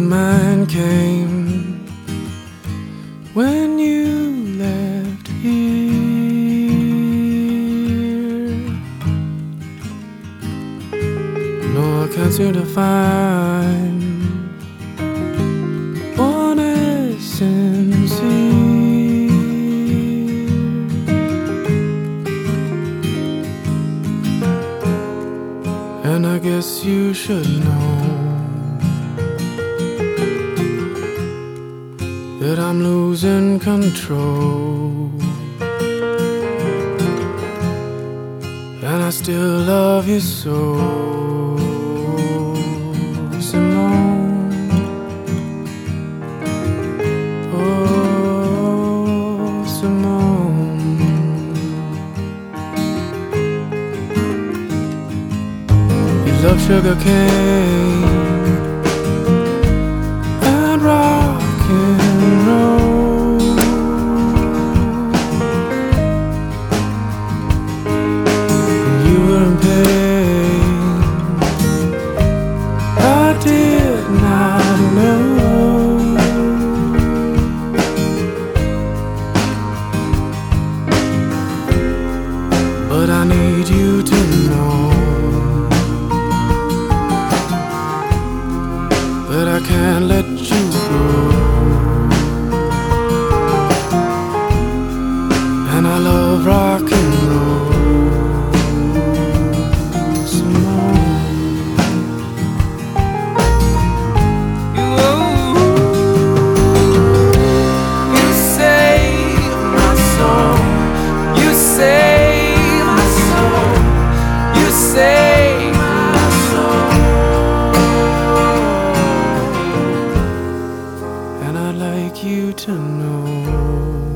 mine came when you left here. No, I can't seem to find one as sincere. And I guess you should know that I'm losing control, and I still love you so, Simone. Oh, Simone. You love sugar cane and rock and roll. When you were in pain, I did not know. But I need you to know that I can't let you go. And I love rock and roll, Simone. You save my soul. You save my soul. You save my soul. And I'd like you to know